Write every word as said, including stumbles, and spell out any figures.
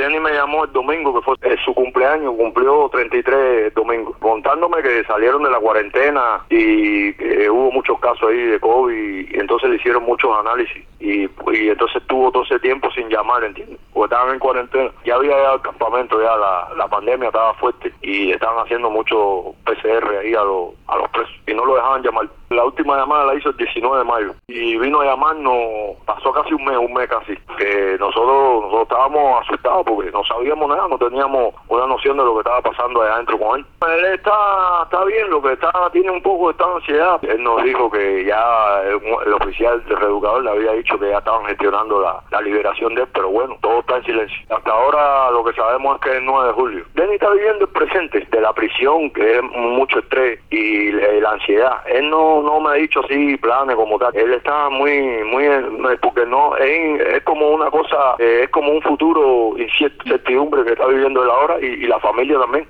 Denny me llamó el domingo, que fue eh, su cumpleaños, cumplió treinta y tres domingos, contándome que salieron de la cuarentena y que hubo muchos casos ahí de COVID, y entonces le hicieron muchos análisis, y, y entonces tuvo todo ese tiempo sin llamar, ¿entiendes? Porque estaban en cuarentena, ya había llegado al campamento, ya la, la pandemia estaba fuerte, y estaban haciendo mucho P C R ahí a los, a los presos, y no lo dejaban llamar. La última llamada la hizo el diecinueve de mayo, y vino a llamarnos, pasó casi un mes, un mes casi, que nosotros, nosotros estábamos asustados porque no sabíamos nada, no teníamos una noción de lo que estaba pasando allá adentro con él. Él está, está bien, lo que está, tiene un poco de esta ansiedad. Él nos dijo que ya el, el oficial del reeducador le había dicho que ya estaban gestionando la, la liberación de él, pero bueno, todo está en silencio. Hasta ahora lo que sabemos es que es el nueve de julio. Denny está viviendo el presente de la prisión, que es mucho estrés y la ansiedad. Él no, no me ha dicho así planes como tal. Él está muy, muy, porque no, es, es como una cosa, eh, es como un futuro incierto, incertidumbre que está viviendo él ahora, y, y la familia también.